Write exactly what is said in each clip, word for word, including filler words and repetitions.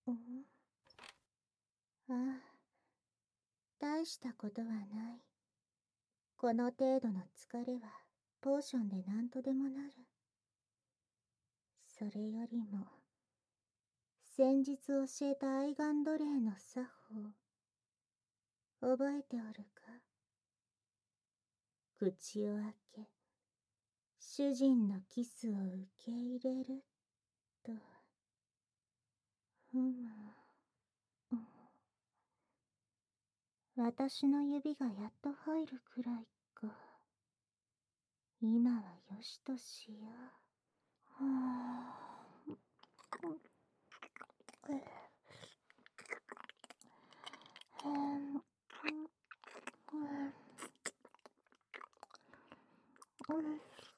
うん、ああ、大したことはない。この程度の疲れは、ポーションで何とでもなる。それよりも、先日教えたアイガン奴隷の作法、覚えておるか？口を開け、主人のキスを受け入れる、と。ふむ。うん、私の指がやっと入るくらいか。今はよしとしよう。はあ。えへん。うん。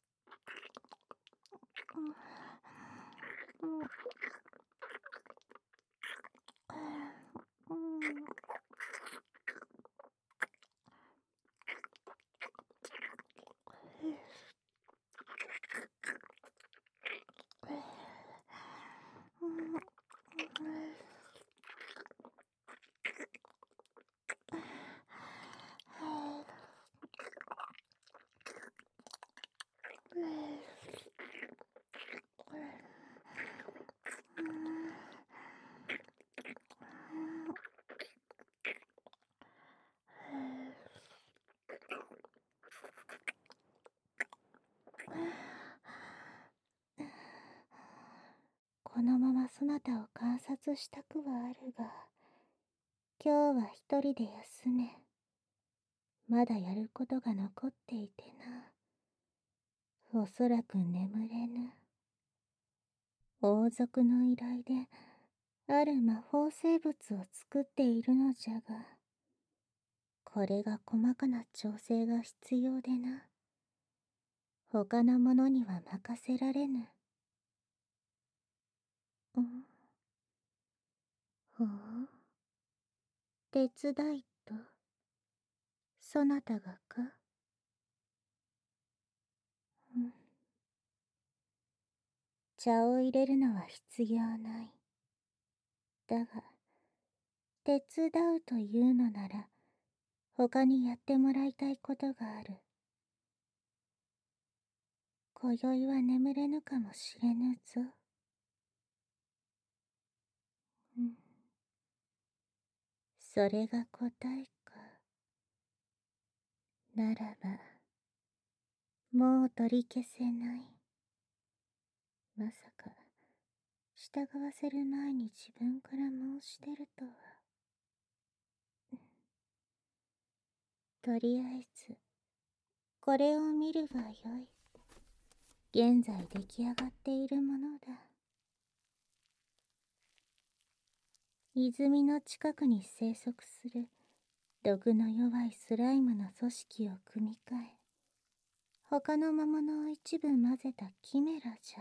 このままそなたを観察したくはあるが、今日は一人で休め。まだやることが残っていてな。おそらく眠れぬ。王族の依頼で、ある魔法生物を作っているのじゃが、これが細かな調整が必要でな。他の者には任せられぬ。ん？ほう。手伝いと、そなたがか？うん。茶を入れるのは必要ない。だが、手伝うというのなら、他にやってもらいたいことがある。今宵は眠れぬかもしれぬぞ。うん。それが答えか。ならば、もう取り消せない。まさか、従わせる前に自分から申し出るとは。とりあえず、これを見るがよい。現在出来上がっているものだ。泉の近くに生息する毒の弱いスライムの組織を組み替え、他の魔物を一部混ぜたキメラじゃ。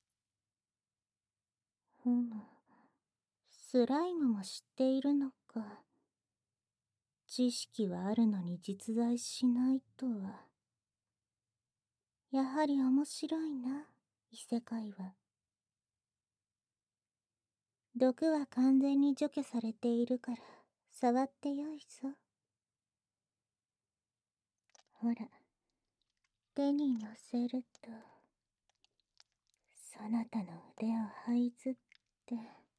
ふむ、スライムも知っているのか。知識はあるのに実在しないとは。やはり面白いな、異世界は。毒は完全に除去されているから、触ってよいぞ。ほら、手に乗せると、そなたの腕を這いずって、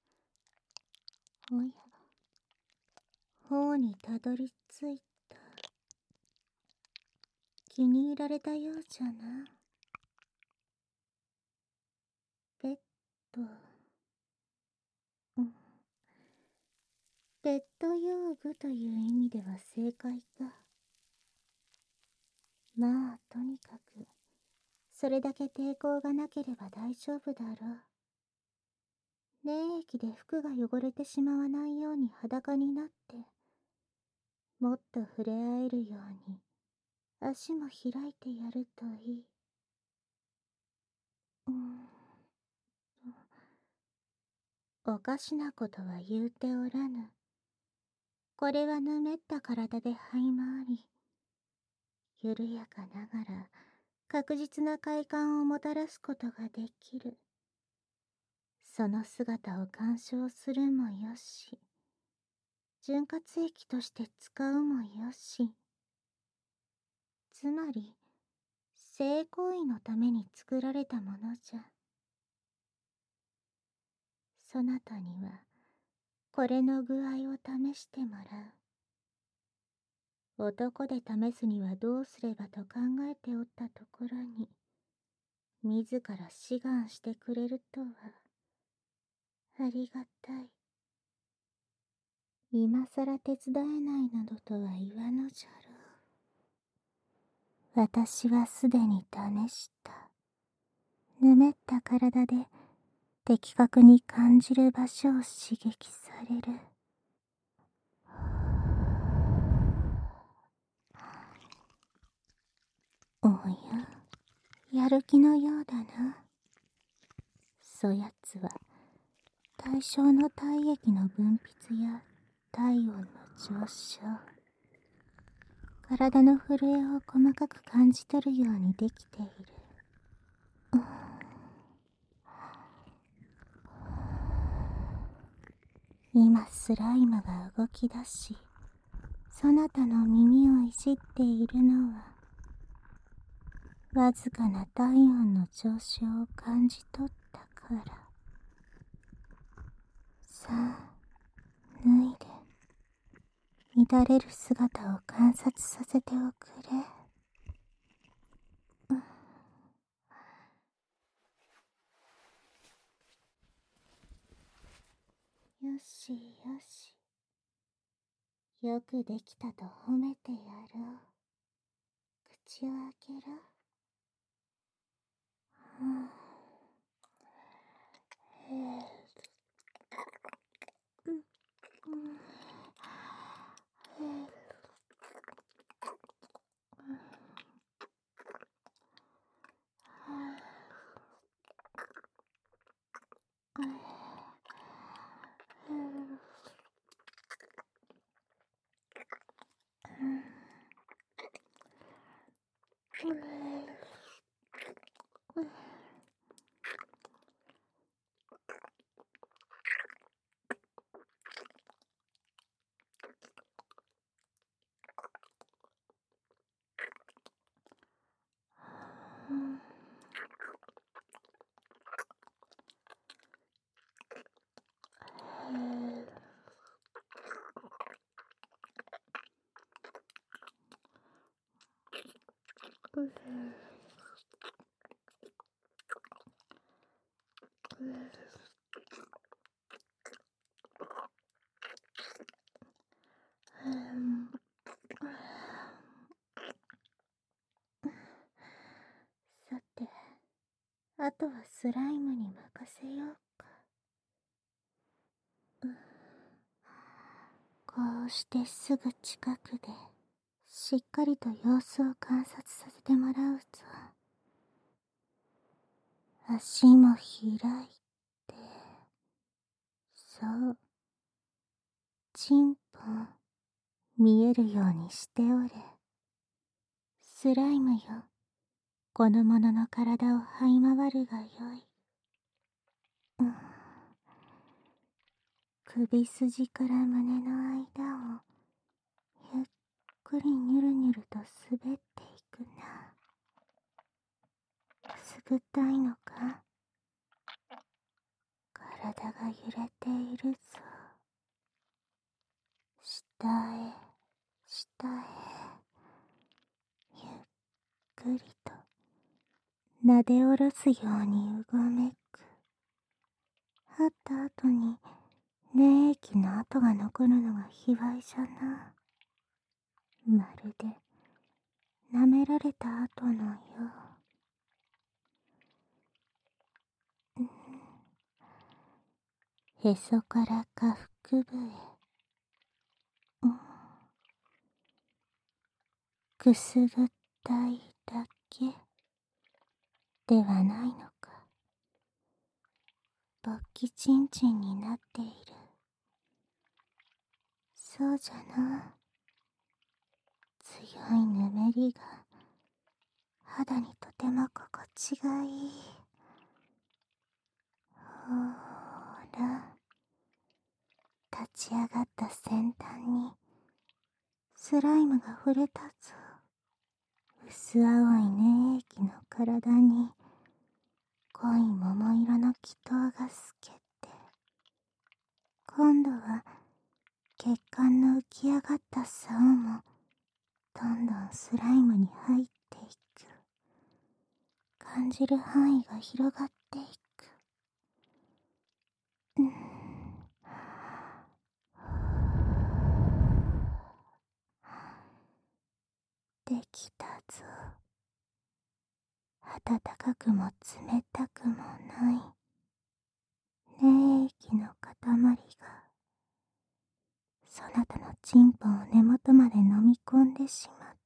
おや、頬にたどり着いた。気に入られたようじゃな。ペット。うん。ペット用具という意味では正解か。まあ、とにかく、それだけ抵抗がなければ大丈夫だろう。粘液で服が汚れてしまわないように裸になって、もっと触れ合えるように、足も開いてやるといい。うーん。おかしなことは言うておらぬ。これはぬめった体で這い回り、緩やかながら確実な快感をもたらすことができる。 その姿を鑑賞するもよし、潤滑液として使うもよし、つまり性行為のために作られたものじゃ。そなたにはこれの具合を試してもらう。男で試すにはどうすればと考えておったところに、自ら志願してくれるとは、ありがたい。今さら手伝えないなどとは言わぬじゃろう。私はすでに試した。ぬめった体で的確に感じる場所を刺激される。おや、やる気のようだな。そやつは対象の体液の分泌や体温の上昇、体の震えを細かく感じ取るようにできている。今スライムが動き出し、そなたの耳をいじっているのは、わずかな体温の上昇を感じ取ったから。さあ、脱いで、乱れる姿を観察させておくれ。よしよし。よくできたと褒めてやろう。口を開けろ。はあ、えーうんうんえーあえーさて、あとはスライムに任せようか。こうしてすぐ近くでしっかりと様子を観察させてもらうぞ。足も開いて、そう、チンポン見えるようにしておれ。スライムよ、この者の体を這い回るがよい。うん、首筋から胸の間をゆっくりニュルニュルと滑っていくな。くすぐったいのか？体が揺れているぞ。下へ下へゆっくりと撫で下ろすようにうごめく。張った後に粘液の跡が残るのが卑猥じゃな。まるで舐められた後のよう。へそから下腹部へ、うん、くすぐったいだけではないのか。勃起ちんちんになっている。そうじゃな。強いぬめりが肌にとても心地がいい。ほら、立ち上がった先端にスライムが触れたぞ。薄青い粘液の体に濃い桃色の気筒が透けて、今度は血管の浮き上がった竿もどんどんスライムに入っていく。感じる範囲が広がっていく。うん、できたぞ。暖かくも冷たくもない粘液の塊がそなたのチンポを根元まで飲み込んでしまった。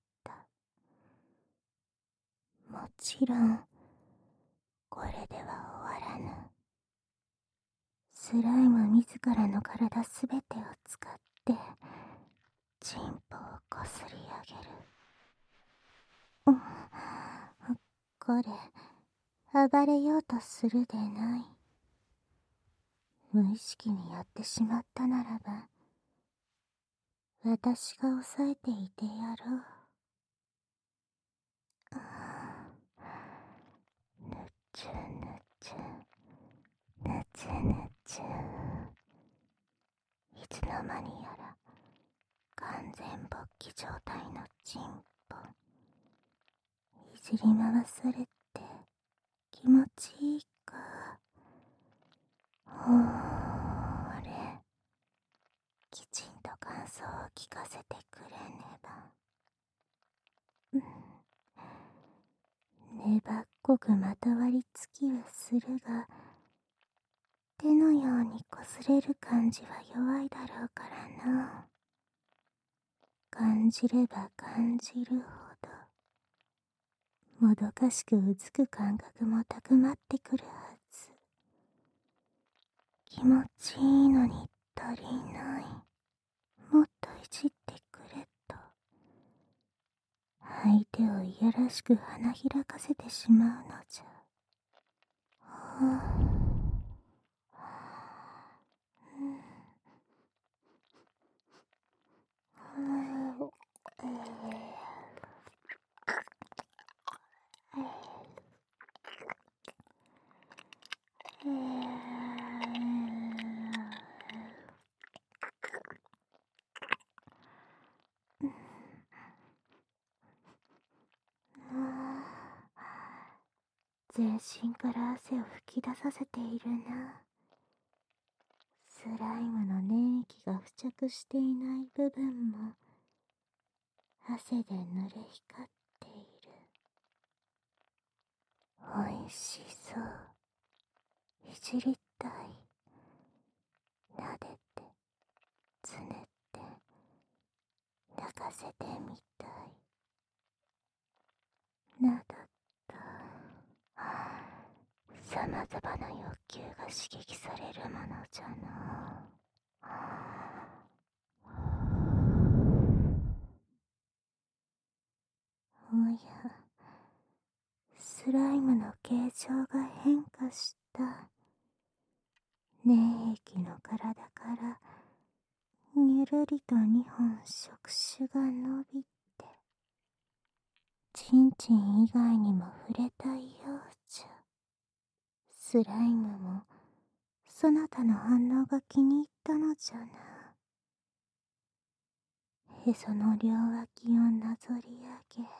もちろんこれでは終わらぬ。スライム自らの体すべてを使ってチンポをこすり上げる。うん、これ暴れようとするでない。無意識にやってしまったならば私が抑えていてやろう。ぬちゅぬちゅぬちゅぬちゅ。いつの間にやら完全勃起状態のチンポいじり回されて気持ちいいか。ほーれ、きちんと感想を聞かせてくれねば。粘っこくまとわりつきはするが、手のようにこすれる感じは弱いだろうからな。感じれば感じるほど、もどかしくうずく感覚も高まってくるはず。気持ちいいのに足りない。もっといじってくれと。相手をいやらしく花開かせてしまうのじゃ。は全身から汗を吹き出させているな。スライムの粘液が付着していない部分も汗で濡れ光っている。おいしそう。いじりたい。撫でてつねって泣かせてみたい。などとさまざまな欲求が刺激されるものじゃな。おや、スライムの形状が変化した。粘液の体からにゅるりとにほん触手が伸びて、チンチン以外にも触れたいようじゃ。スライムもそなたの反応が気に入ったのじゃな。へその両脇をなぞり上げ、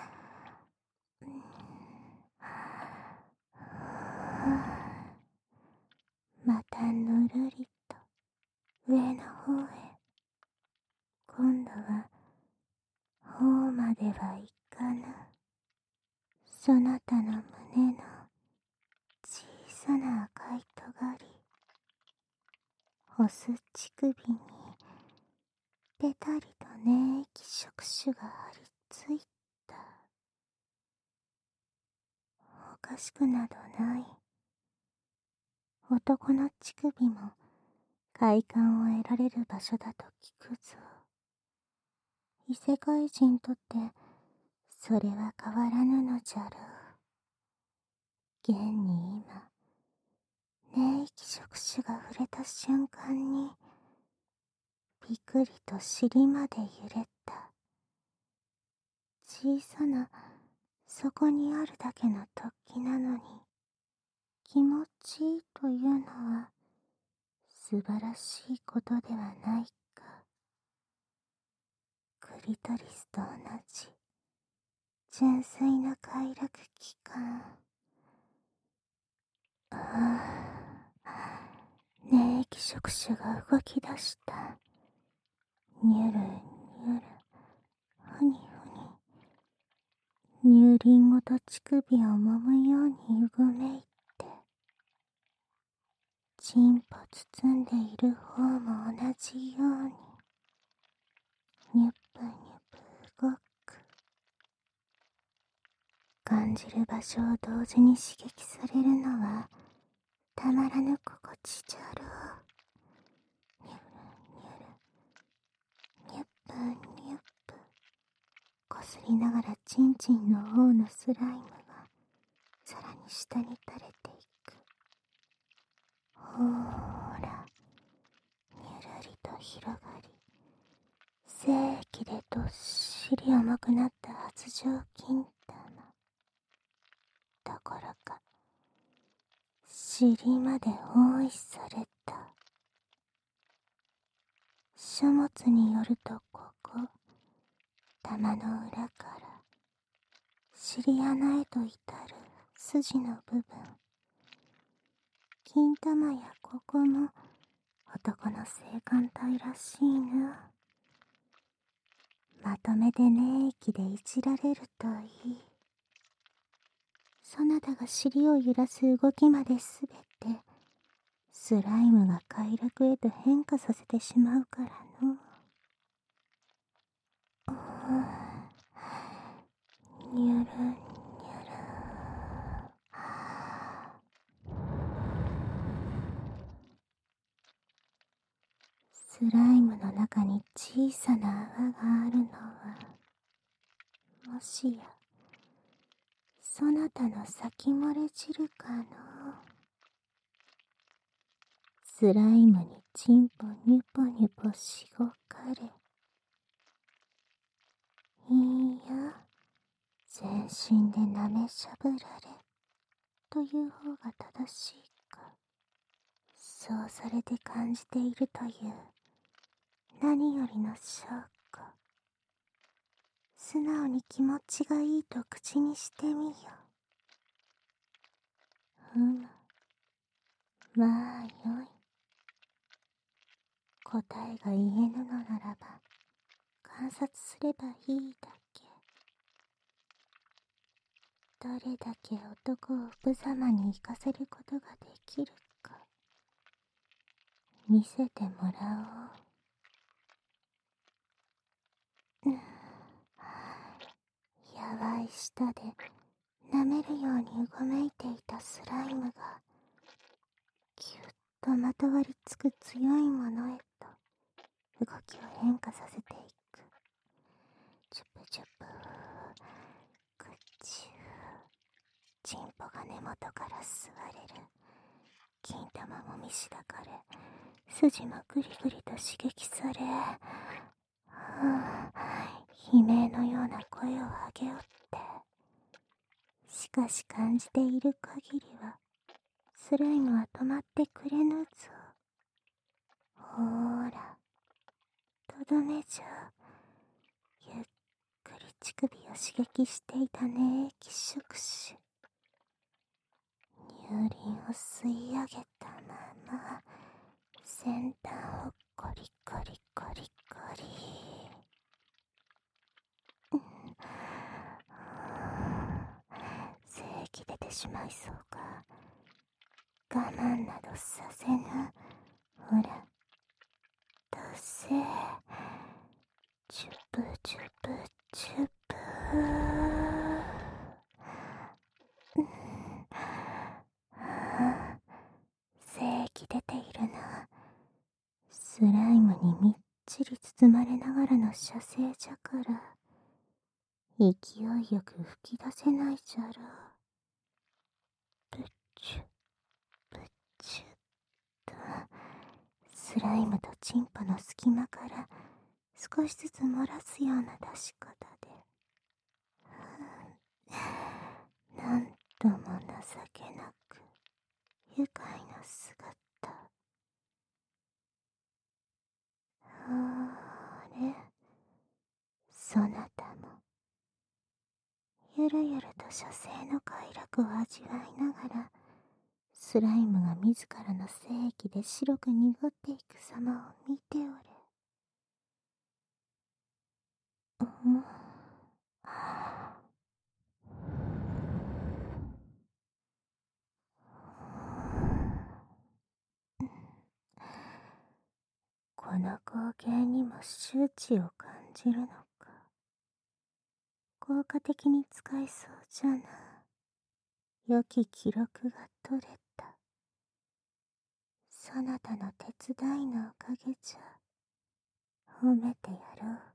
またぬるりと上の方へ。今度は方まではいかぬ。そなたの胸の小さな赤いとがり、押す乳首にぺたりと粘液触手が張り付いた。おかしくなどない。男の乳首も快感を得られる場所だと聞くぞ。異世界人とてそれは変わらぬのじゃろう。現に今粘液触手が触れた瞬間に、ピクリと尻まで揺れた。小さな、そこにあるだけの突起なのに、気持ちいいというのは、素晴らしいことではないか。クリトリスと同じ、純粋な快楽器官。ああ、粘液触手が動き出した。にゅるにゅる、ふにふに、乳輪ごと乳首を揉むようにうごめいて、チンポ包んでいる方も同じように、にゅっぷにゅっぷ動く。感じる場所を同時に刺激されるのは、たまらぬ心地じゃろう。にゅるにゅる、にゅっぷにゅっぷ。こすりながらチンチンの方のスライムが、さらに下に垂れていく。ほーら、にゅるりと広がり、精液でどっしり重くなった発情金玉。どころか、尻まで包囲された。書物によるとここ、玉の裏から、尻穴へと至る筋の部分。金玉やここも、男の性感帯らしいな。まとめて粘液でいじられるといい。そなたが尻を揺らす動きまですべて、スライムが快楽へと変化させてしまうからの。にゅるにゅる。スライムの中に小さな泡があるのは、もしや、そなたの先漏れ汁かの。スライムにチンポニュポニュポしごかれ。いいや、全身で舐めしゃぶられ、という方が正しいか。そうされて感じているという、何よりの証拠。素直に気持ちがいいと口にしてみよ。ふむ。まあよい。答えが言えぬのならば、観察すればいいだけ。どれだけ男を無様に生かせることができるか、見せてもらおう。やばい舌で舐めるようにうごめいていたスライムが、ぎゅっとまとわりつく強いものへと動きを変化させていく。チュプチュプ、クッチュー。チンポが根元から吸われる。金玉もみしだかれ、筋もぐりぐりと刺激され、はあ、悲鳴のような声を上げよって。しかし感じている限りは、スライムは止まってくれぬぞ。ほーら、とどめじゃ。ゆっくり乳首を刺激していた粘液触手。乳輪を吸い上げたまま、先端をコリコリコリコリ。精液出てしまいそうか。我慢などさせぬ。ほら、出せ。チュプチュプチュプー。精液出ているな。スライムにみっちり包まれながらの射精じゃから、勢いよく吹き出せないじゃろう。プッチュ、プッチュ。 スライムとチンポの隙間から少しずつ漏らすような出し方で、なんとも情けなく愉快な姿。あれ、そなたもゆるゆると射精の快楽を味わいながら、スライムが自らの精液で白く濁っていく様を見ておれ。うん、この光景にも周知を感じるのか。効果的に使えそうじゃな。良き記録が取れた。そなたの手伝いのおかげじゃ。褒めてやろう。